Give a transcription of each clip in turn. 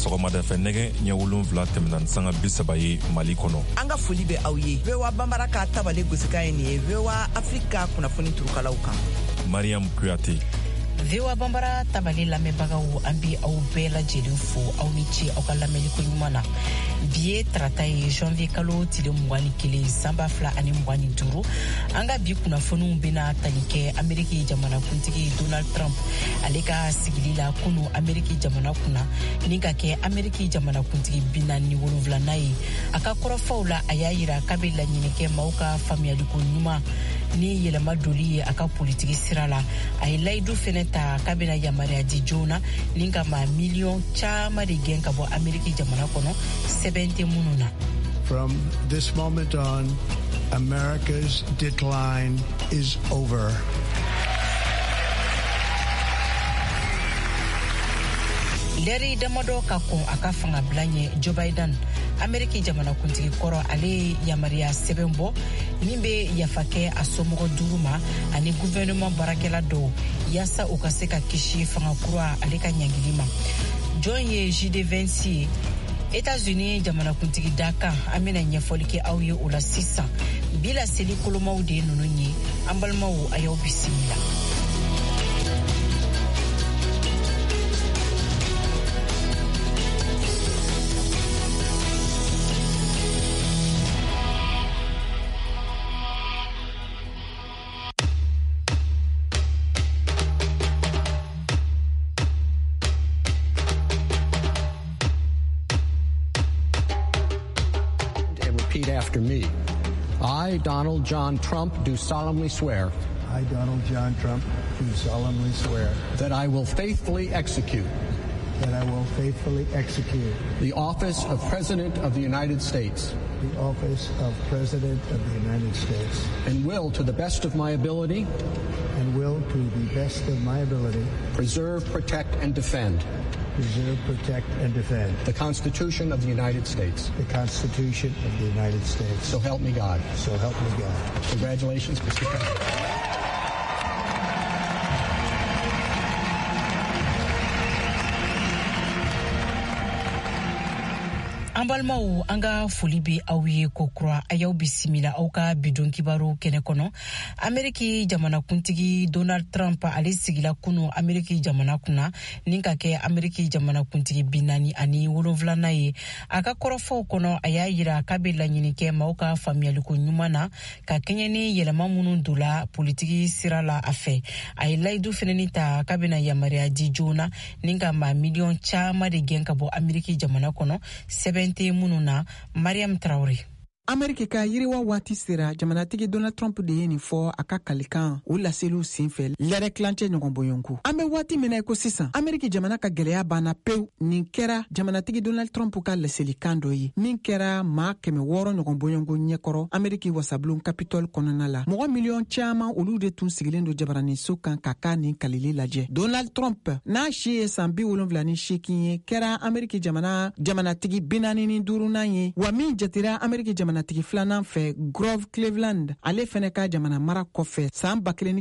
sɔgɔmada fɛ nɛgɛ ɲɛ 7 tɛmɛna sanga 30 ye Mali kɔnɔ. An ka foli bɛ aw ye. VOA Bambara ka tabale gosika ye nin ye. VOA Afrika kunnafoni turukalaw kan. Mariam Kuyate. VOA Bambara tabale lamɛnbagaw an bi aw bɛɛ lajɛlen fo aw ni ce aw ka lamɛnliko ɲuman na. Bi ye tarata ye janvier kalo tile 21 san 2025. An ka bi kunnafoniw bɛna tali kɛ Ameriki jamanakuntigi Donald Trump ale ka sigili la kunu Ameriki jamana kunna ni ka kɛ Ameriki jamanakuntigi 47nan ye. A ka kɔrɔfɔw la a y'a yira k'a bɛ laɲini kɛ maaw ka faamuyaliko ɲuman ni yɛlɛma doli ye a ka politiki sira la. A ye layidu fɛnɛ ta k'a bɛna yamaruya di joona ni ka maa miliyɔn caman de gɛn ka bɔ Ameriki jamana kɔnɔ sɛbɛn tɛ minnu na. From this moment on, America's decline is over. Lɛri damadɔ ka kɔn a ka fanga bila ɲɛ Joe Biden Ameriki jamanakuntigi kɔrɔ ale ye yamaruya sɛbɛn bɔ min bɛ yafa kɛ a somɔgɔ 5 ma ani gouvernement baarakɛla dɔw yaasa u ka se ka kisi fanga kura ale ka ɲangili ma. Jɔn ye JD26 ye États-Unis jamanakuntigi da kan an bɛna ɲɛfɔli kɛ aw ye o la sisan. Bi la seli kolomaw de ye ninnu ye an balimaw a y'aw bisimila. After me. I, Donald John Trump, do solemnly swear. I, Donald John Trump, do solemnly swear. That I will faithfully execute. That I will faithfully execute. The office of President of the United States. The office of President of the United States. And will, to the best of my ability. And will, to the best of my ability. Preserve, protect, and defend. Preserve, protect, and defend. The Constitution of the United States. The Constitution of the United States. So help me God. So help me God. Congratulations, Mr. President. An balimaw an ka foli bɛ aw ye ko kura a y'aw bisimila aw ka bidon kibaru kɛnɛ kɔnɔ. Ameriki jamanakuntigi Donald Trump ale sigila kunu Ameriki jamana kunna ni ka kɛ Ameriki jamanakuntigi 47nan ye. A ka kɔrɔfɔw kɔnɔ a y'a yira k'a bɛ laɲini kɛ maaw ka faamuyaliko ɲuman na ka kɛɲɛ ni yɛlɛma minnu donna politiki sira la a fɛ. A ye layidu fɛnɛ ta k'a bɛna yamaruya di joona ni ka maa miliyɔn caman de gɛn ka bɔ Ameriki jamana kɔnɔ sɛbɛn tɛ minnu na. Mariam Traore. Amerika ka yiriwa waati sera jamanatigi Donald Trump de ye nin fɔ a ka kalikan o laseliw senfɛ lɛrɛ klancɛ ɲɔgɔn bɔɲɔnko. An bɛ waati min na ko sisan Amerika jamana ka gɛlɛya banna pewu. Nin kɛra jamanatigi Donald Trump ka laselikan dɔ ye min kɛra maa 600 ɲɔgɔn bɔɲɔnko ɲɛkɔrɔ Amerika wasabulon Capitol kɔnɔna la. Mɔgɔ miliyɔn caman olu de tun sigilen don jabaranin so kan ka ka nin kalili lajɛ. Donald Trump n'a si ye san 78 ye kɛra Amerika jamanatigi 45nan ye wa min jatira Amerika jamanatigi filanan fɛ Grover Cleveland ale fɛnɛ ka jamana mara kɔfɛ san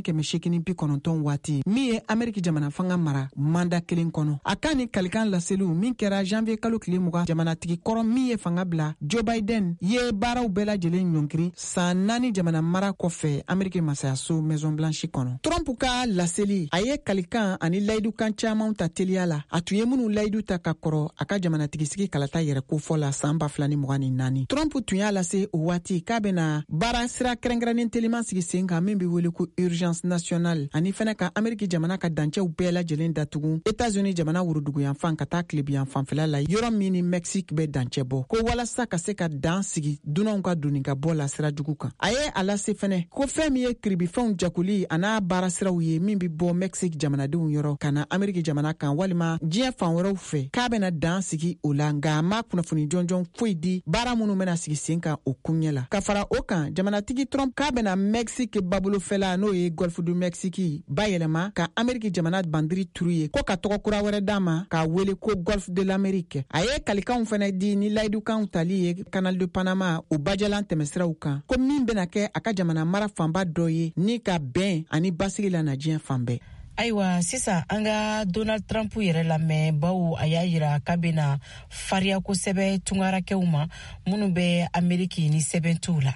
1990 waati min ye Amerika jamana fanga mara manda kelen kɔnɔ. A ka ni kalikan laseliw min kɛra janvier kalo tile 20 jamanatigi kɔrɔ min ye fanga bila Joe Biden ye baaraw bɛɛ lajɛlen ɲɔngiri san 4 jamana mara kɔfɛ Amerika masayaso Maison Blanche kɔnɔ. Trump ka laseli a ye kalikan ani layidukan caman ta teliya la. A tun ye minnu layidu ta ka kɔrɔ a ka jamanatigisi kalata yɛrɛ kofɔ la san 2024. Trump tun y'a lase o waati k'a bɛna baara sira kɛrɛnkɛrɛnnen teliman sigi sen kan min bɛ wele ko urgence nationale ani fɛnɛ ka Amerika jamana ka dancɛw bɛɛ lajɛlen datugu États-Unis jamana wuruduguyanfan ka taa tilebiyan fanfɛla la yɔrɔ min ni Mexique bɛ dancɛ bɔ ko walasa ka se ka dan sigi dunanw ka doni ka bɔ la sira jugu kan. A ye a lase fɛnɛ ko fɛn min ye kiribifɛnw jakuli a n'a baara siraw ye min bɛ bɔ Mexique jamanadenw yɔrɔ ka na Amerika jamana kan walima diɲɛ fan wɛrɛw fɛ k'a bɛna dan sigi o la nka a ma kunnafoni jɔnjɔn foyi di baara minnu bɛna sigi sen kan o kuɲɛ la. Ka fara o kan jamanatigi Trump k'a bɛna Mexique babolofɛla n'o ye Golfe du Mexique bayɛlɛma ka Amerika jamana bandiri turu ye ko ka tɔgɔ kura wɛrɛ d'a ma k'a wele ko Golfe de l'Amérique. A ye kalikanw fɛnɛ di ni layidukanw tali ye Canal de Panama o bajalan tɛmɛsiraw kan ko min bɛna kɛ a ka jamana mara fanba dɔ ye ni ka bɛn ani basigi la na diɲɛ fan bɛɛ. Ayiwa sisan an ka Donald Trump yɛrɛ lamɛn bawo a y'a yira k'a bena fariya kosɛbɛ tungarakɛw ma minnu bɛ Ameriki ni sɛbɛn t'u la.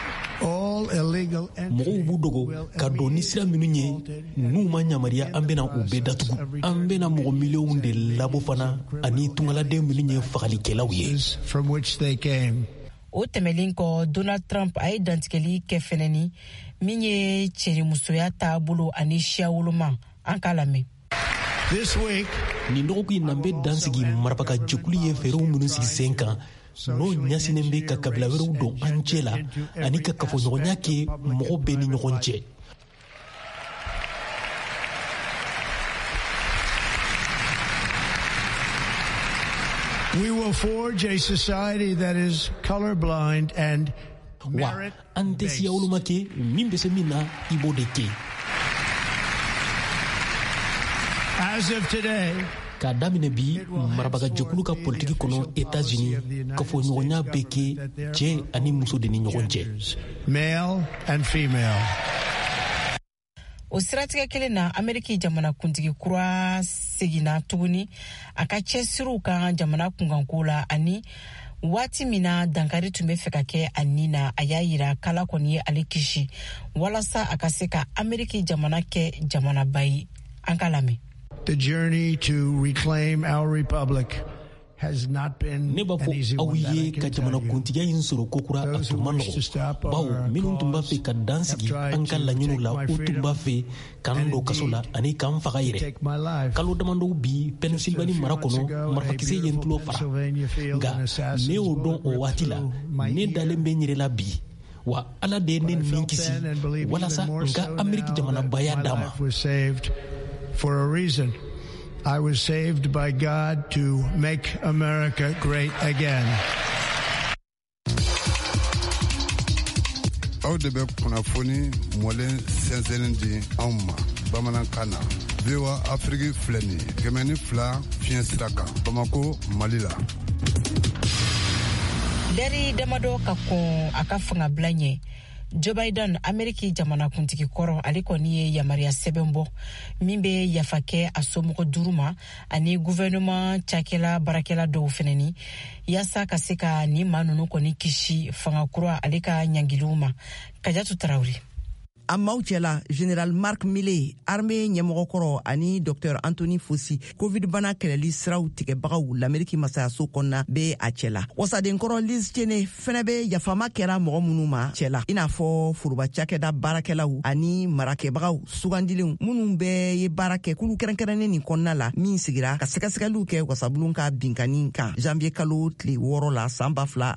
Mɔgɔw b'u dogo ka don ni sira minnu ye n'u ma yamariya an bena u bɛɛ datugu. An bena mɔgɔ miliyɔnw de labɔ fana ani tungaladen minnu ye fagalikɛlaw ye. O tɛmɛlen kɔ Donald Trump a ye dantigɛli kɛ fɛnɛni min ye cɛnimusoya taabolo ani siya woloma an k'a lamɛn. Nin dɔgɔkun in na n bɛ dansigi marabaga jɛkulu ye fɛɛrɛw minnu sigi sen kan n'o ɲɛsinnen bɛ ka kabila wɛrɛw don an cɛ la ani ka kafoɲɔgɔnya kɛ mɔgɔ bɛɛ ni ɲɔgɔn cɛ. We will forge a society that is colorblind and wa an tɛ siya woloma kɛ min bɛ se min na I b'o de kɛ. As of today, k'a daminɛ bi marabaga jɛkulu ka politiki kɔnɔ États-Unis kafoɲɔgɔnya bɛ kɛ cɛ ani muso de ni ɲɔgɔn cɛ. Male and female. O siratigɛ kelen na Ameriki jamana kuntigi kura seginna tuguni a ka cɛsiriw kan jamana kunkanko la ani waati min na dankari tun bɛ fɛ ka kɛ a nin na a y'a yira k'Ala kɔni ye ale kisi walasa a ka se ka Ameriki jamana kɛ jamanaba ye. An k'a lamɛn. The journey to reclaim our republic has not been ne b'a an easy fɔ aw one, that I ye can ka tell jamana you. kuntigiya in sɔrɔ kokura a Those who tun ma wish to nɔgɔ stop bawo our minnu tun b'a fɛ ka dansigi an ka laɲiniw la u tun b'a fɛ k'an don kaso la ani k'an faga yɛrɛ. Take my life. Kalo damadɔw bi Pennsylvania mara kɔnɔ marifakisɛ ye n tulo fara nka ne y'o dɔn o waati la ne dalen bɛ n yɛrɛ la bi wa Ala de ye ne nin kisi walasa n ka Ameriki jamanabaya d'a ma. For a reason. I was saved by God to make America great again. Aw de bɛ kunnafoni mɔlen sɛnsɛnnin di anw ma bamanankan na. VOA Afrique filɛ nin ye 102 fiɲɛ sira kan Bamako, Mali la. Dari damado ka kɔn a ka fangabila ɲɛ Joe Biden Ameriki jamana kuntigi kɔrɔ ale kɔni ye yamaruya sɛbɛn bɔ min bɛ yafa kɛ a somɔgɔ 5 ma ani gouvernement cakɛla barakɛla dɔw fɛnɛni yaasa ka se ka ni maa ninnu kɔni kisi fanga kura ale ka ɲangiliw ma. Kajatu Tarawele. A maaw cɛla General Mark Milley armée ɲɛmɔgɔkɔrɔ ani Dr Anthony Fauci covid bana kɛlɛli siraw tigɛbagaw l'Ameriki masayaso kɔnɔna bɛ a cɛla. Wasadenkɔrɔ Liz Cheney fɛnɛ bɛ yafama kɛra mɔgɔ minnu ma cɛla i n'a fɔ foroba cakɛda baarakɛlaw ani marakɛbagaw sugandilenw minnu bɛɛ ye baara kɛ kulu kɛrɛnkɛrɛnnen nin kɔnɔna la min sigira ka sɛgɛsɛgɛliw kɛ wasabulon ka binkani kan janvier kalo tile 6 la san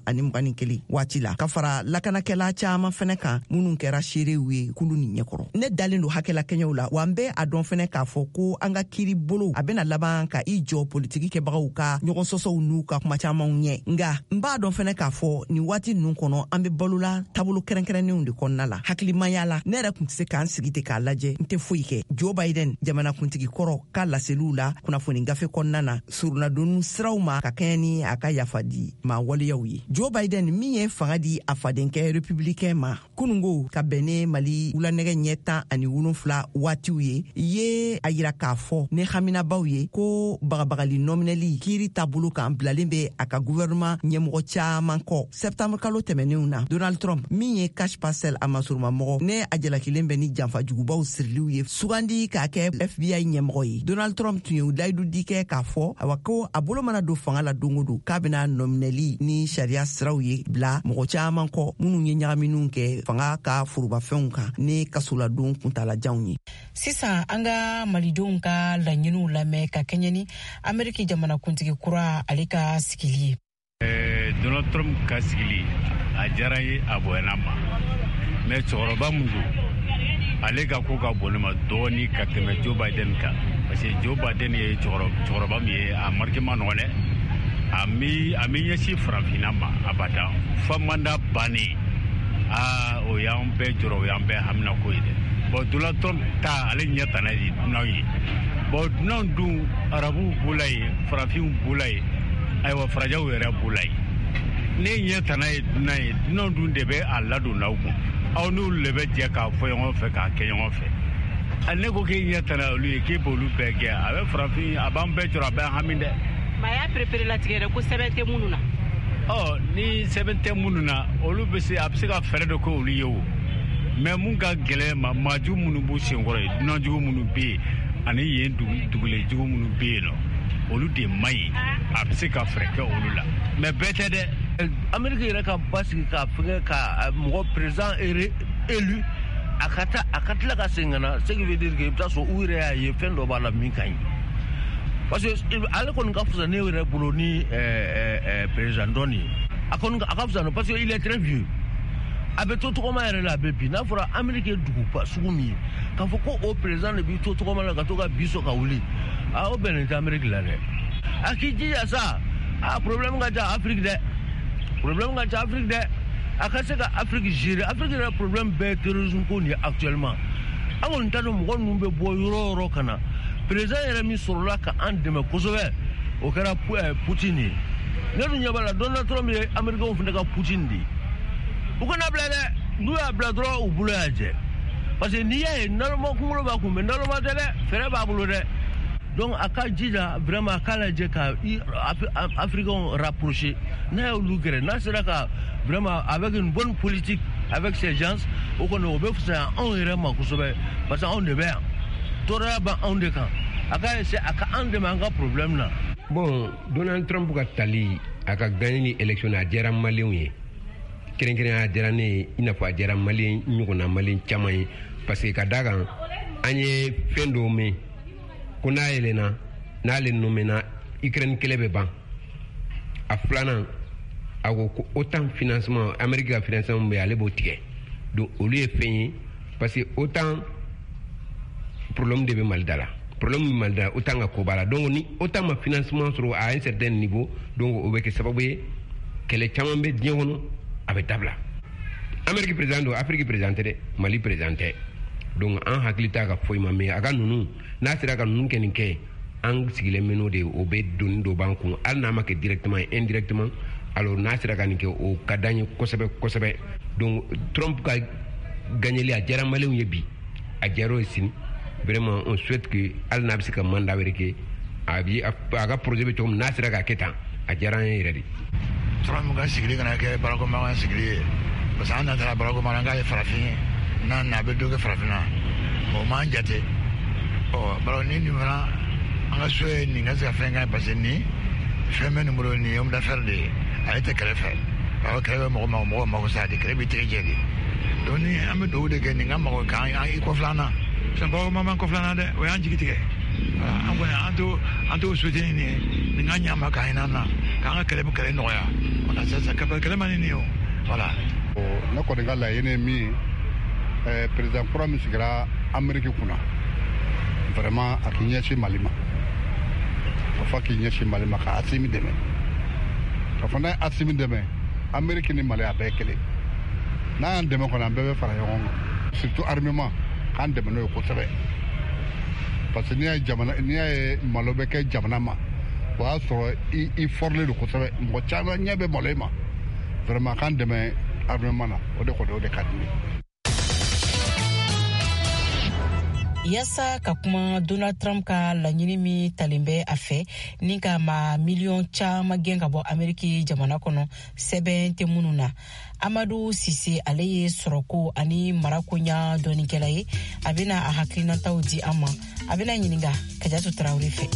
2021 waati la ka fara lakanakɛla caaman fɛnɛ kan minnu kɛra seerew ye kulu ni ɲɛkɔrɔ. Ne dalen do hakɛla kɛɲɛw la wa n bɛ a dɔn fɛnɛ k'a fɔ ko an ka kiiri bolo a bɛna laban ka i jɔ politiki kɛbagaw ka ɲɔgɔn sɔsɔw n'u ka kuma camanw ɲɛ nga n b'a dɔn fɛnɛ k'a fɔ nin waati ninnu kɔnɔ an bɛ balola taabolo kɛrɛnkɛrɛnnenw de kɔnɔna la. Hakilimaya la ne yɛrɛ kun tɛ se k'an sigi ten k'a lajɛ n tɛ foyi kɛ. Joe Biden jamana kuntigi kɔrɔ ka laseliw la kunnafoni gafe kɔnɔna na surunadonu siraw ma ka kɛɲɛ ni a ka yafa di maa waleyaw ye. Joe Biden min ye fanga di a fadenkɛ républicain ma kunungo ka bɛn ne Mali wulanɛgɛ ɲɛ 17 waatiw ye a yira k'a fɔ ne haminabaw ye ko bagabagali nominɛli kiiri taabolo kan bilalen bɛ a ka gouvernement ɲɛmɔgɔ caaman kɔ. Septembre kalo tɛmɛnenw na Donald Trump min ye cash parcel a masurumamɔgɔ ne a jalakilen bɛ ni janfa jugubaw siriliw ye sugandi k'a kɛ FBI ɲɛmɔgɔ ye. Donald Trump tun ye layidu di kɛ k'a fɔ awa ko a bolo mana don fanga la don o don k'a bɛna nominɛli ni sariya siraw ye bila mɔgɔ caaman kɔ minnu ye ɲagaminw kɛ fanga ka forobafɛnw kan ni kasoladon kuntalajanw ye. Sisan an ka malidenw ka laɲiniw lamɛn ka kɛɲɛ ni Ameriki jamana kuntigi kura ale ka sigili ye. Donald Trump ka sigili a diyara ye a bonyana ma mais cɛkɔrɔba mun don ale ka ko ka bon ne ma dɔɔni ka tɛmɛ Joe Biden kan parce que Joe Biden ye cɛkɔrɔba min ye a marque ma nɔgɔ dɛ a mi ɲɛsin farafinna ma abada fo manda bannen o y'an bɛɛ jɔrɔ o y'an bɛɛ hamina ko ye dɛ bon Donald Trump ta ale ɲɛ tana ye dunan ye bon dunan dun arabuw b'ula ye farafinw b'ula ye ayiwa farajaw yɛrɛ b'ula ye ne ɲɛ tana ye dunan dun de bɛ a ladon n'aw kun aw n'olu de bɛ jɛ k'a fɔ ɲɔgɔn fɛ k'a kɛ ɲɔgɔn fɛ ane ko ke nyatana olu ke bolu bege abe frafin abam be jura be haminde ma ya prepare la tigere ko sebete mununa ni sebete mununa olu be se absika fere de ko olu yewo mais mun ga gele maju munu bu singore na jugu munu be ani yen dugule jugu munu be no olu de mai absika fere ke olu la mais bete de America ira ka basi ka fenge ka mo président élu akatla ka singana ce qui veut dire que ça so oure ya ye fendo bala minkan parce que ale kon ka fusa ne wera buloni président doni akon ka fusa no parce que il est très vieux abe to ko ma la bebi na fura America dugu pa sugumi ka fo ko o président ne bi to ko ma la ka to ka biso ka wuli o benenta America la ne akiji ya sa problème ga ja Afrique de problème ga ja Afrique de akase ka Afrique gérer Afrique le problème be terrorisme ko ni actuellement awon tado mo gon be bo yoro kana président Yeremi Sorola ka andeme kosobe o kara Putin ne dunya bala Donald Trump e America on funda ka Putin di bu ko na blade du ya bladro u bulu aje parce que ni ya normal ko lo ba ko me normal tele fere ba bulu de donc aka jida vraiment kala je ka Afrique rapproché na lu gere na sera ka vraiment avec une bonne politique avec ces gens au qu'on obe ça on vraiment kusobe parce qu'on de bien tora ba on de kan aka c'est aka ande manga problème na bon Donald Trump ka tali aka gagner élection à jera malien keren a jera ne ina fa jera malien nyugona malien chamay parce que kadaga anye fendo me kuna elena na le nomena Ukraine kelebe ban a flana ago autant financement America financement be ale botique donc au lieu fait parce que autant problème de maldala autant ko bala donc ni autant ma financement sur à un certain niveau donc o be ke sababu que les chamambe diewono avec tabla America président Afrique présenté Mali présenté donc en haklita ka foima me aga nunu na sira ka nunu kenike ang sigile meno de obe don do banku alna make directement et indirectement alors na sira ka nike o kadanye kosebe donc Trump ka gagner li a jara malien yebi a jaro sin vraiment on souhaite que alna bisika manda wereke abi aga projet be tom na sira ka ketan a jara yedi Trump ga sigile kana ke barako ma sigile parce que anda barako ma nga farafin na be do ke farafina o man jate baro ni mara anga soe ni nga za fenga parce ni femme numéro ni homme d'affaires de a été créé alors créé mo ko sa de créé bi trejeli donc ni am do de ke ni nga mo ka ai ko flana c'est pas maman ko flana de o anji kitike am gona anto soute ni nga nyama ka ina na ka nga créé no ya on a ça ka créé mani o voilà na ko de ngala yene mi président promis gra Amérique kuna vraiment akinyesi malima afaki nyesi malima ka asimi deme ka fana asimi deme Amérique ni mali abekele na deme ko na bebe fara yon surtout armement kan deme no ko sebe parce que ni ay jamana ni ay malobe ke jamana ma wa so i forle ko sebe mo chama nyabe molema vraiment kan deme armement na o de kadini yasa ka kuma Donald Trump ka laɲini min talen bɛ a fɛ ni ka ma miliyɔn caman gɛn ka bɔ Ameriki jamana kɔnɔ sɛbɛn tɛ minnu na. Amadu Sise ale ye sɔrɔko ani marakoɲa dɔɔnikɛla ye a bɛna a hakilinataw di an ma a bɛna ɲininka Kajatu Tarawele fɛ.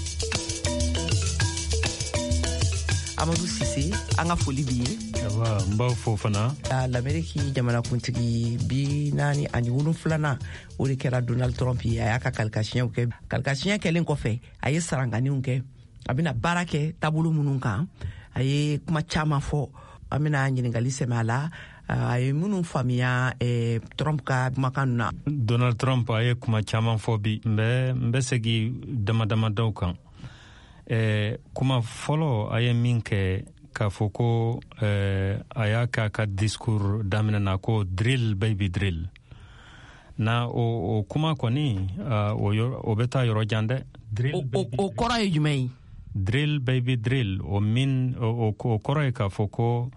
Amadou Sise an ka foli b'i ye. n b'aw fo fana. L'Amérique jamanakuntigi bi naani ani wolonfilanan o de kɛra Donald Trump ye a y'a ka kalikasiɲɛw kɛ kalikasiɲɛ kɛlen kɔfɛ a ye saranganiw kɛ a bɛna baara kɛ taabolo minnu kan a ye kuma caman fɔ an bɛna ɲininkali sɛmɛ a la a ye minnu faamuya Trump ka kumakan na. Donald Trump a ye kuma caman fɔ bi n bɛ segi damadamadaw kan. Kuma fɔlɔ a ye min kɛ k'a fɔ ko a y'a k'a ka discours daminɛ na ko drill baby drill na o kuma kɔni o bɛ taa yɔrɔ jan dɛ. O kɔrɔ ye jumɛn ye? Drill baby drill o kɔrɔ ye k'a fɔ ko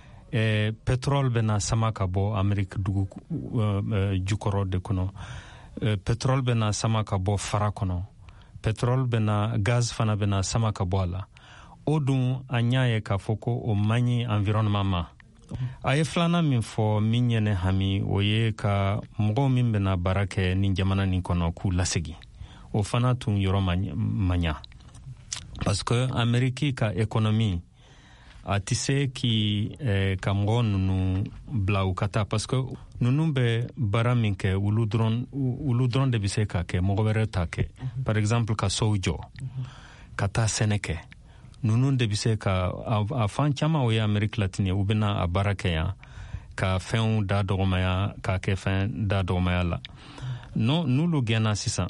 pétrole bɛna sama ka bɔ Amérique dugu jukɔrɔ de kɔnɔ petrol bena sama ka bɔ fara kɔnɔ petrol bena gaz fana bena sama ka bɔ a la o dun a ɲa ye k'a fɔ ko o man ɲi environnement ma a ye filanan min fɔ min ye ne hami o ye ka mɔgɔw min bena baara kɛ nin jamana nin kɔnɔ k'u lasegi o fana tun yɔrɔ ma ɲa parce que Amérique ka économie a tɛ se ka mɔgɔ ninnu bila u ka taa parce que ninnu bɛ baara min kɛ olu dɔrɔn de bɛ se k'a kɛ mɔgɔ wɛrɛ t'a kɛ par exemple ka sow jɔ ka taa sɛnɛ kɛ ninnu de bɛ se ka a fan caman o ye Amérique latine u bɛna a baara kɛ yan ka fɛnw da dɔgɔmaya k'a kɛ fɛn da dɔgɔmaya la n'olu gɛnna sisan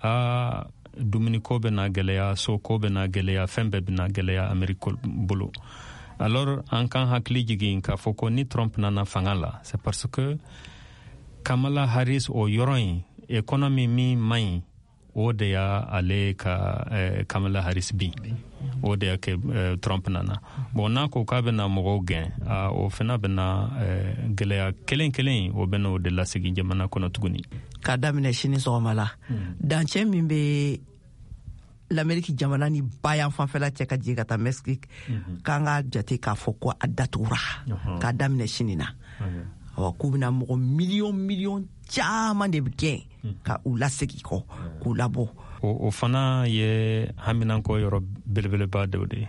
dumuniko bɛna gɛlɛya soko bɛna gɛlɛya fɛn bɛɛ bɛna gɛlɛya Amérique bolo alors an kan hakili jigin k'a fɔ ko ni Trump nana fanga la c'est parce que Kamala Harris o yɔrɔ in économie min man ɲi o de y'a ale ka Kamala Harris bin o de y'a kɛ Trump nana bon n'a ko k'a bɛna mɔgɔw gɛn o fana bɛna gɛlɛya kelen o bɛna o de lasegin jamana kɔnɔ tuguni k'a daminɛ sini sɔgɔma la dancɛ min bɛ l'Amérique jamana ni bayan fanfɛla cɛ ka jigin ka taa Mexique k'an ka jate k'a fɔ ko a datugura k'a daminɛ sini na k'u bɛna mɔgɔ miliyɔn caman de bɛ gɛn ka u lasegi kɔ k'u labɔ o fana ye haminanko yɔrɔ belebeleba dɔ de ye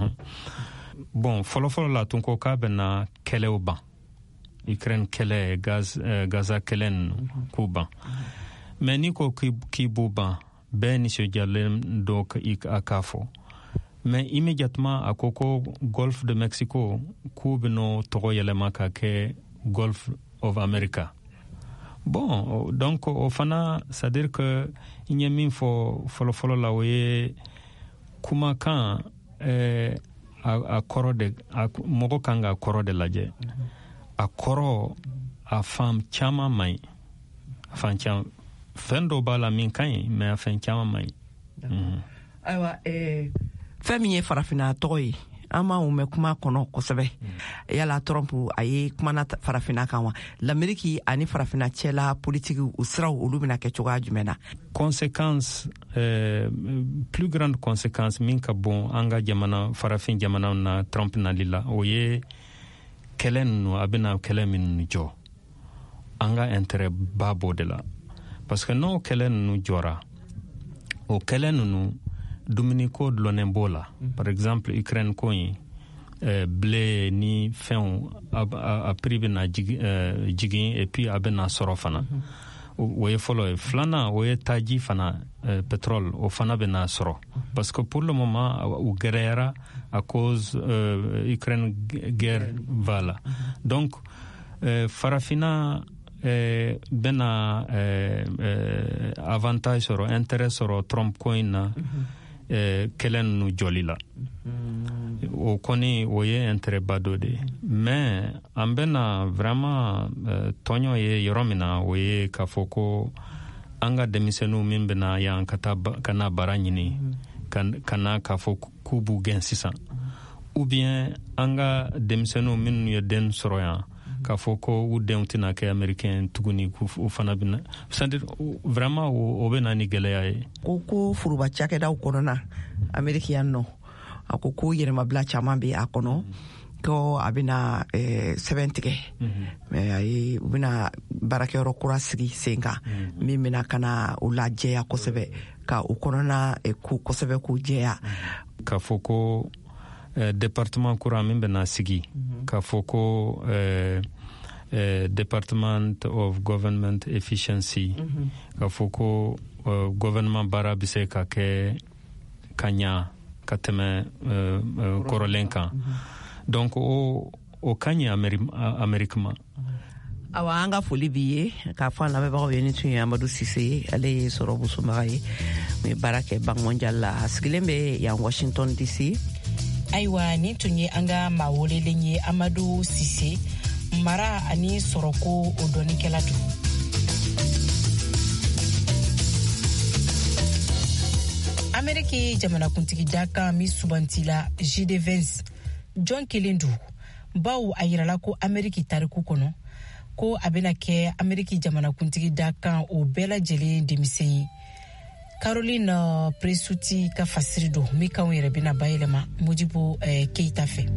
bon fɔlɔfɔlɔ la tun ko k'a bɛna kɛlɛw ban Ukraine kɛlɛ Gaza kɛlɛ ninnu k'u ban mais ni ko k'i b'u ban bɛɛ nisɔndiyalen dɔ a k'a fɔ mais immédiatement a ko Golfe de Mexico k'u bɛna tɔgɔ yɛlɛma ka kɛ Gulf of America bon donc o fana c'est à dire que n ye min fɔ fɔlɔfɔlɔ la o ye kumakan a kɔrɔ de mɔgɔ kan ka kɔrɔ de lajɛ a kɔrɔ a fan caman man ɲi a fan caman fɛn dɔ b'a la min ka ɲi mais a fɛn caman man ɲi ayiwa fɛn min ye farafina tɔgɔ ye an ma o mɛn kuma kɔnɔ kosɛbɛ yala Trump a ye kumana farafina kan wa l'Amérique ani farafina cɛla politique u siraw olu bɛna kɛ cogoya jumɛn na conséquence plus grande conséquence min ka bon an ka jamana farafin jamanaw na Trump nali la o ye kɛlɛ ninnu a bɛna kɛlɛ minnu jɔ an ka intérêt ba b'o de la parce que n'o kɛlɛ ninnu jɔra o kɛlɛ ninnu dumuni ko dulɔnnen b'o la par exemple Ukraine ko in blé ni fɛnw a prix bɛna jigin et puis a bɛna sɔrɔ fana o ye fɔlɔ ye filanan o ye taji fana pétrole o fana bɛna sɔrɔ parce que pour le moment u gɛrɛyara à cause Ukraine guerre va là donc farafina bɛna avantage sɔrɔ intérêt sɔrɔ Trump ko in na kɛlɛ ninnu jɔli la o kɔni o ye intérêt ba dɔ de mais an bɛna vraiment tɔɲɔ ye yɔrɔ min na o ye k'a fɔ ko an ka denmisɛnninw min bɛna yan ka na baara ɲini ka na k'a fɔ k'u b'u gɛn sisan ou bien an ka denmisɛnninw minnu ye den sɔrɔ yan k'a fɔ ko u denw tɛna kɛ américain tuguni u fana bɛna c'est-à-dire vraiment o bɛ na ni gɛlɛya ye ko furuba cakɛdaw kɔnɔna Amérique yan nɔ a ko yɛrɛmabila caman bɛ a kɔnɔ ko a bɛna sɛbɛn tigɛ mais u bɛna baarakɛyɔrɔ kura sigi sen kan min bɛna ka na u lajɛya kosɛbɛ ka u kɔnɔna ko kosɛbɛ k'u jɛya k'a fɔ ko département kura min bɛna sigi k'a fɔ ko Department of Government Efficiency k'a fɔ ko gouvernement baara bɛ se ka kɛ ka ɲa ka tɛmɛ kɔrɔlen kan donc o ka ɲi Amérique ma awa an ka foli b'i ye k'a fɔ an lamɛnbagaw ye ni tun ye Amadu Sise ye ale ye sɔrɔ busomaga ye mu ye baara kɛ Banque Mondiale la a sigilen bɛ yan Washington DC ayiwa ni tun ye an ka maa welelen ye Amadu Sise mara ani sɔrɔko o dɔnikɛla don Amérique jamanakuntigi dakan mi subantila G20 John kelen don bawo a yirala ko Amérique tariku kɔnɔ ko a bɛna kɛ Ameriki jamanakuntigi da kan o bɛɛ lajɛlen denmisɛn ye. Caroline Presuti ka fasiri do min kanw yɛrɛ bɛna bayɛlɛma Modibo Keita fɛ.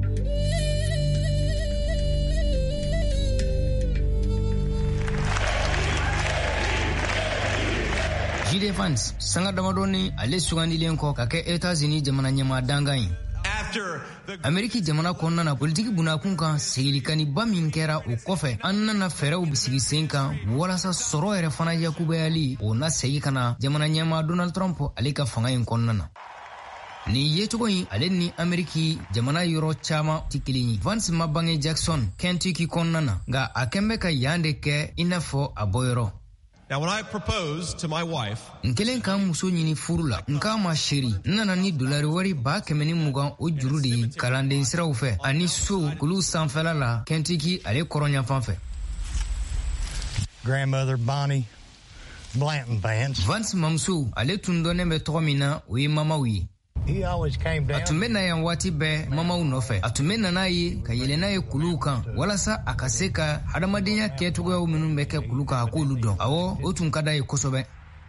J.D. Vance sanga damadoni ale sugandilen kɔ ka kɛ États-Unis jamana ɲɛmaa dangan ye. Ameriki jamana kɔnɔna na politiki bunakun kan segilikaniba min kɛra o kɔfɛ an nana fɛɛrɛw sigi sen kan walasa sɔrɔ yɛrɛ fana yakubɛyali o na segi kana jamana ɲɛmaa Donald Trump ale ka fanga in kɔnɔna na. Ni yecogo in ale ni Ameriki jamana yɔrɔ caman ti kelen ye. Vance ma bange Jackson, Kentucky kɔnɔna na nka a kɛn bɛ ka yan de kɛ i n'a fɔ a bɔyɔrɔ. Now, when I proposed to my wife, nkelen kan muso ɲini furu la nka ma sheri nana ni dolari wari 120,000 o juru de ye kalanden siraw fɛ ani so kulu sanfɛla la Kentucky ale kɔrɔnyanfan fɛ. Grandmother Bonnie Blanton Vance. Vance mamuso ale tun dɔnnen bɛ tɔgɔ min na o ye mamaw ye. He always came down. A tun bɛ na yan waati bɛɛ mamaw nɔfɛ. A tun bɛ na n'a ye ka yɛlɛ n'a ye kuluw kan walasa a ka se ka hadamadenya kɛcogoyaw minnu bɛ kɛ kulu kan a k'olu dɔn. Awɔ, o tun ka d'a ye kosɛbɛ.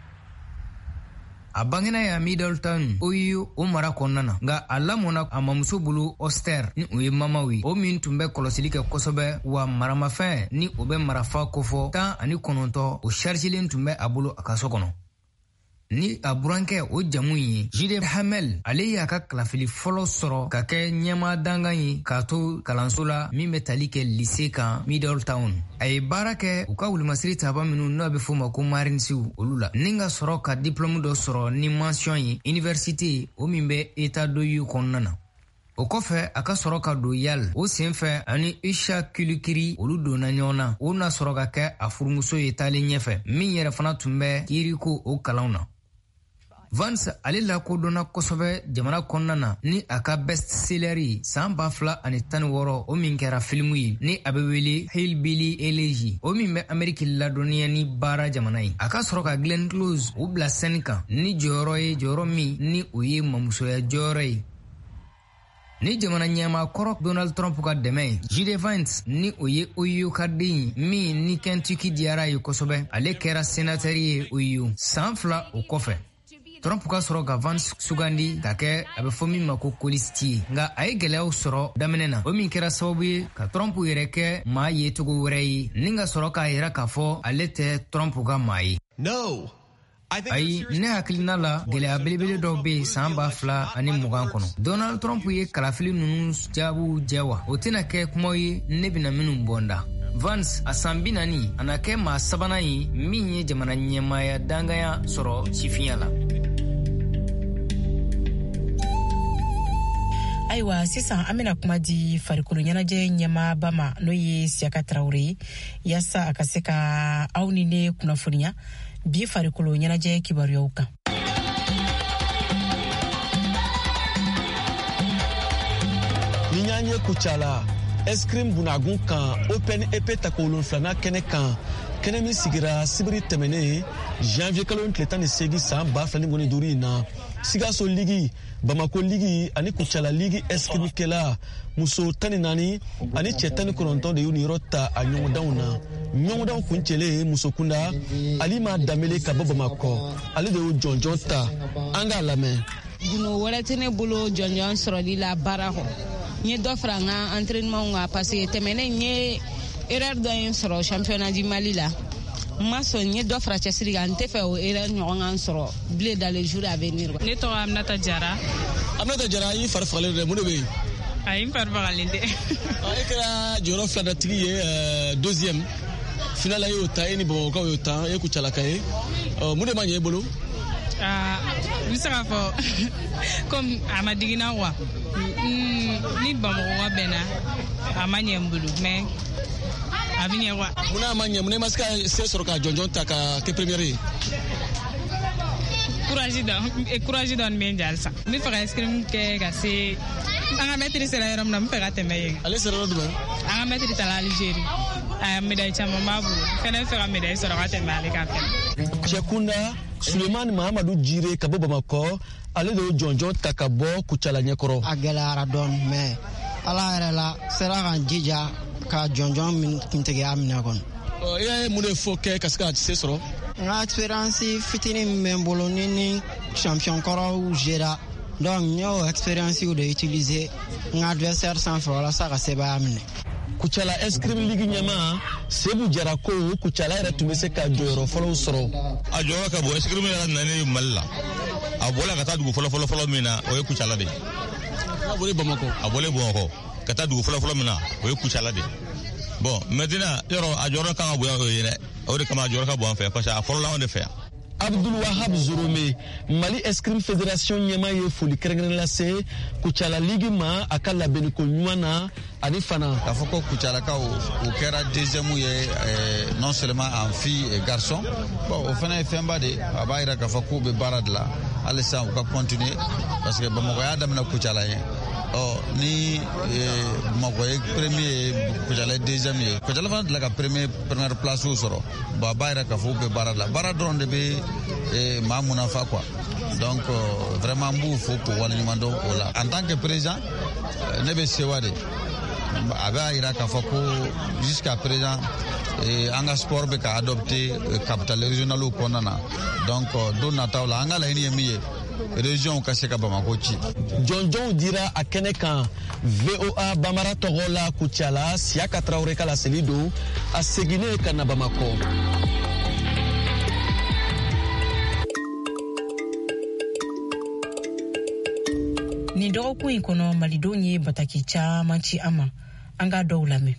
A bangena ya Middletown, Ohio, o mara kɔnɔna na. Nka a lamɔna a mamuso bolo Oster ni o ye mamaw ye. O min tun bɛ kɔlɔsili kɛ kosɛbɛ wa maramafɛn ni o bɛ marafa kofɔ 19 o chargelen tun bɛ a bolo a ka so kɔnɔ. Ni a burankɛ o jamu ye J.D. Hamel ale y'a ka kalafili fɔlɔ sɔrɔ ka kɛ ɲɛmaa dangan ye k'a to kalanso la min bɛ tali kɛ lycée kan Middletown. A ye baara kɛ u ka wulumasiri taaba minnu n'o bɛ fɔ ma ko Marinesiw olu la ni ka sɔrɔ ka diplôme dɔ sɔrɔ ni mention ye université o min bɛ État d'Ohio kɔnɔna na. O kɔfɛ a ka sɔrɔ ka don Yale o senfɛ ani Isha Kilikiri olu donna ɲɔgɔn na o na sɔrɔ ka kɛ a furumuso ye taalen ɲɛfɛ min yɛrɛ fana tun bɛ kiiriko o kalanw na. Vance ale lakodɔnna kosɛbɛ jamana kɔnɔna na ni a ka best-seller ye san 2016 o min kɛra filimu ye ni a bɛ wele Hillbilly Elegy o min bɛ Ameriki ladɔnniya ni baara jamana ye. A ka sɔrɔ ka Glenn Close o bila scène kan ni jɔyɔrɔ ye jɔyɔrɔ min ni o ye mamusoya jɔyɔrɔ ye. Ni jamana ɲɛmaa kɔrɔ Donald Trump ka dɛmɛ ye J.D. Vance ni o ye Ohio ka den min ni Kentucky diyara ye kosɛbɛ ale kɛra sénateur ye Ohio san 2 o kɔfɛ. Trump ka sɔrɔ ka Vance sugandi ka kɛ a bɛ fɔ min ma ko kolisti ye nka a ye gɛlɛyaw sɔrɔ daminɛ na o min kɛra sababu ye ka Trump yɛrɛ kɛ maa ye cogo wɛrɛ ye ni ka sɔrɔ k'a yira k'a fɔ ale tɛ Trump ka maa ye. Ayi, ne hakilina la gɛlɛya belebele dɔw bɛ san 2020 kɔnɔ. Donald Trump ye kalafili ninnu jaabiw jɛ wa o tɛna kɛ kumaw ye ne bɛna minnu bɔ n da. Vance a san 40 a na kɛ maa sabanan ye min ye jamana ɲɛmaaya danganya sɔrɔ sifinya la. Ayiwa sisan an bɛna kuma di farikolo ɲɛnajɛ ɲɛmaaba ma n'o ye Siaka Traore ye yaasa a ka se ka aw ni ne kunnafoniya bi farikolo ɲɛnajɛ kibaruyaw kan. Ni y'a ye Kucala escrime bunagun kan Open EP takolon flana kɛnɛ kan kɛnɛ min sigira sibiri tɛmɛnen janvier kalo tile 18 san 2025 in na Sigaso Ligi, Bamako Ligi ani Kucala Ligi escrime kɛla muso 14 ani cɛ 19 de y'u niyɔrɔ ta a ɲɔgɔndanw na. Ɲɔgɔndanw kuncɛlen muso kunda Ali ma Damele ka bɔ Bamakɔ ale de y'o jɔnjɔn ta an k'a lamɛn. Guno wɛrɛ tɛ ne bolo jɔnjɔn sɔrɔli la baara kɔ. N ye dɔ fara n ka entraînement kan parce que tɛmɛnen n ye erreur dɔ in sɔrɔ championnat du Mali la. N ma sɔn n ye dɔ fara cɛsiri kan n tɛ fɛ o erreur ɲɔgɔn kan sɔrɔ bilen dans les jours à venir. Ne tɔgɔ Aminata Jara. Aminata Jara i fari fagalen dɛ mun de bɛ yen? Ayi n fari fagalen tɛ. E kɛra jɔyɔrɔ filadatigi ye deuxième finale y'o ta e ni Bamakɔkaw y'o ta e Kucalaka ye mun de ma ɲɛ e bolo? N bɛ se k'a fɔ comme a ma digina wa ni Bamakɔ bɛnna a ma ɲɛ n bolo mais a bɛ ɲɛ wa. Munna a ma ɲɛ mun ne ma se ka se sɔrɔ ka jɔnjɔn ta ka kɛ première ye? Courage dɔɔni bɛ n jɛ halisa n bɛ fɛ ka escrime kɛ ka se an ka maître sera yɔrɔ min na n bɛ fɛ ka tɛmɛ yen. Ale sera yɔrɔ jumɛn? An ka maître taara Algérie a médaille caman b'a bolo fɛnɛ bɛ fɛ ka médaille sɔrɔ ka tɛmɛ ale kan fɛnɛ. Cɛkunda Sulemani Mahamadu Jire ka bɔ Bamakɔ ale de y'o jɔnjɔn ta ka bɔ Kucala ɲɛkɔrɔ. A gɛlɛyara dɔɔni mais Ala yɛrɛ la sera k'an jija ka jɔnjɔn min kuntigiya minɛ kɔnɔ. I y'a mun de fɔ kɛ ka se ka se sɔrɔ? N ka expérience fitinin min bɛ n bolo ni champion kɔrɔw gera donc n y'o expérience de utiliser n ka adversaire sanfɛ walasa ka sebaaya minɛ. Kucala Escrime League ɲɛmaa Sebu Jara ko Kucala yɛrɛ tun bɛ se ka jɔyɔrɔ fɔlɔw sɔrɔ. A jɔyɔrɔ ka bon Escrime yɛrɛ nana Mali la. A bɔla ka taa dugu fɔlɔ min na o ye Kucala de. A bɔlen Bamakɔ ka taa dugu fɔlɔ min na o ye Kucala de. Bon maintenant yɔrɔ a jɔyɔrɔ kan ka bonya o ye dɛ. O de kama a jɔyɔrɔ ka bon an fɛ parce que a fɔlɔla anw de fɛ yan. Abdul Wahab Zorome Mali Escrime Fédération ɲɛmaa ye foli kɛrɛnkɛrɛnnen lase Kucala Ligue ma a ka labɛnniko ɲuman na ani fana k'a fɔ ko Kucalakaw o kɛra deuxième ye non seulement en filles et garçons bon o fana ye fɛnba de a b'a jira k'a fɔ k'u bɛ baara de la halisa u ka continuer parce que Bamakɔ y'a daminɛ Kucala ye ni Bamakɔ ye premier Kucala ye deuxième ye Kucala fana tila ka première place sɔrɔ bon a b'a jira k'a fɔ u bɛ baara de la baara dɔrɔn de bɛ maa munafa quoi donc vraiment n b'u fo k'u waleɲuman dɔn o la en tant que président ne bɛ sewa de a b'a jira k'a fɔ ko jusqu'à présent an ka sport bɛ ka adopter capitale régionale kɔnɔna na donc don nataw la an ka laɲini ye min ye région ka se ka Bamako ci. Jɔnjɔnw dira a kɛnɛ kan VOA Bambara tɔgɔ la Kucala Siaka Traoré ka laseli don a seginnen ka na Bamako. Ni dɔgɔkun in kɔnɔ malidenw ye bataki caman ci an ma an k'a dɔw lamɛn.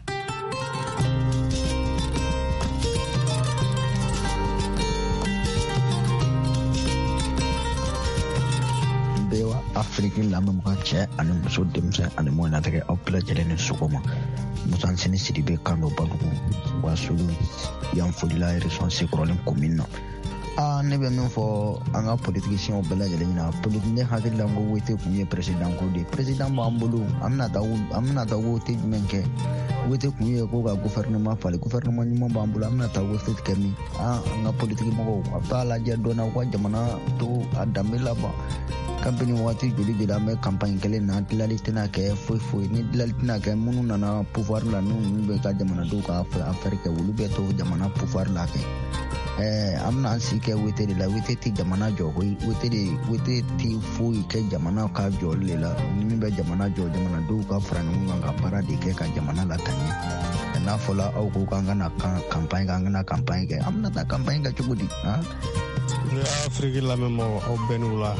Afrique lamɛn ka cɛ ani muso denmisɛn ani mɔnatigɛ aw bɛɛ lajɛlen ni sɔgɔma Musa Nsini Sidibe kan do Badugu Wasulu yan folila région Sekɔrɔlen commune na ne bɛ min fɔ an ka politiciens bɛɛ lajɛlen ɲɛna politique ne hakili la n ko wote kun ye président ko de président b'an bolo an bɛna taa wote jumɛn kɛ wote kun ye ko ka gouvernement falen gouvernement ɲuman b'an bolo an bɛna taa wote kɛ min an ka politique mɔgɔw a b'a lajɛ dɔɔni u ka jamana to a danbe laban kabini waati joli an bɛ campagne kelen na dilali tɛna kɛ foyi ni dilali tɛna kɛ minnu nana pouvoir la n'u bɛ ka jamanadenw ka affaire kɛ olu bɛ to jamana pouvoir la kɛ an bɛna an sigi kɛ wote de la wote tɛ jamana jɔ wote tɛ foyi kɛ jamana ka jɔli de la ni min bɛ jamana jɔ jamanadenw ka fara ɲɔgɔn kan ka baara de kɛ ka jamana lakanya n'a fɔla aw ko k'an kana campagne kɛ an kana campagne kɛ an bɛna taa campagne kɛ cogo di ne Afrique lamɛnbagaw aw bɛɛ n'u la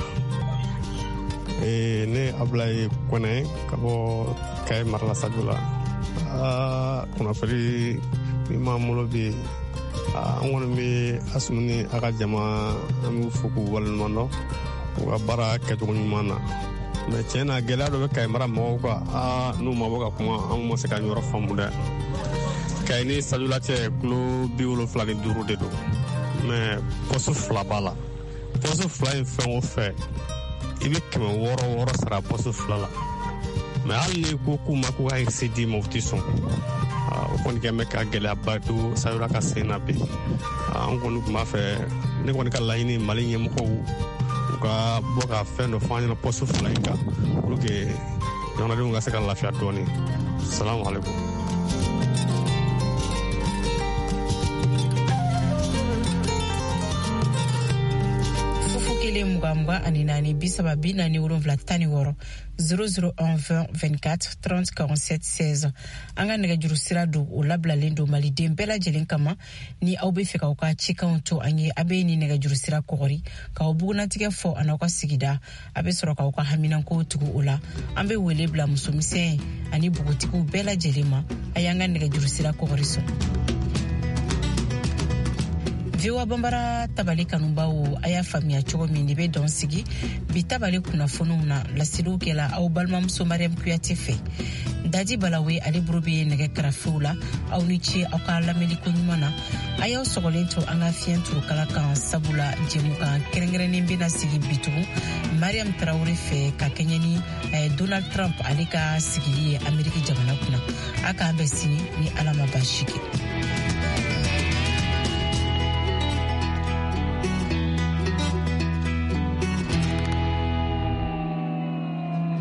ne Ablaye Kone ka bɔ Kaye Marala Sadio la kunnafoni min b'an bolo bi an kɔni bɛ Asimi ni a ka jama an b'u fo k'u waleɲuman dɔn u ka baara kɛcogo ɲuman na mais tiɲɛ na gɛlɛya dɔ bɛ Kaye mara mɔgɔw kan n'u ma bɔ ka kuma an ma se ka yɔrɔ faamu dɛ Kaye ni Sadio la cɛ kilo 75 de don mais poste 2 b'a la poste 2 in fɛn o fɛn i bɛ 600 sara poste 2 la mais hali ni ko k'u ma k'u ka excès d'i ma u tɛ sɔn o kɔni kɛn bɛ ka gɛlɛyaba don Sadio la ka sen na bi an kɔni tun b'a fɛ ne kɔni ka laɲini Mali ɲɛmɔgɔw u ka bɔ ka fɛn dɔ fɔ an ɲɛna poste 2 in kan pour que jamanadenw ka se ka lafiya dɔɔni salamu alaikum. Mugamba ani nani bisaba binani wolonvla tani woro 001 20 24 30 47 16 anga nega juru sira do o lablalen do maliden bɛɛ lajɛlen kama ni aw bɛ fɛ k'aw ka cikanw to an ye a bɛ ni nega juru sira kɔgɔri k'aw bugunatigɛ fɔ an aw ka sigida a bɛ sɔrɔ k'aw ka haminankow tugu o la an bɛ wele bila musomisɛn ani bugotigiw bɛɛ lajɛlen ma a y'an ka nega juru sira kɔgɔri sɔn. VOA Bambara tabali kanubaw a y'a faamuya cogo min de bɛ dɔn sigi bi tabali kunnafoniw na laseliw kɛla aw balimamuso Mariam Kuyate fɛ Daji Balawe ale bolo bɛ nɛgɛ karafew la aw ni ce aw ka lamɛnliko ɲuman na a y'aw sɔgɔlen to an ka fiɲɛ turukala kan sabula jɛmukan kɛrɛnkɛrɛnnen bɛna sigi bitugu Mariam Traoré fɛ ka kɛɲɛ ni Donald Trump ale ka sigili ye Ameriki jamana kunna a k'an bɛ sini ni Ala ma baasi kɛ.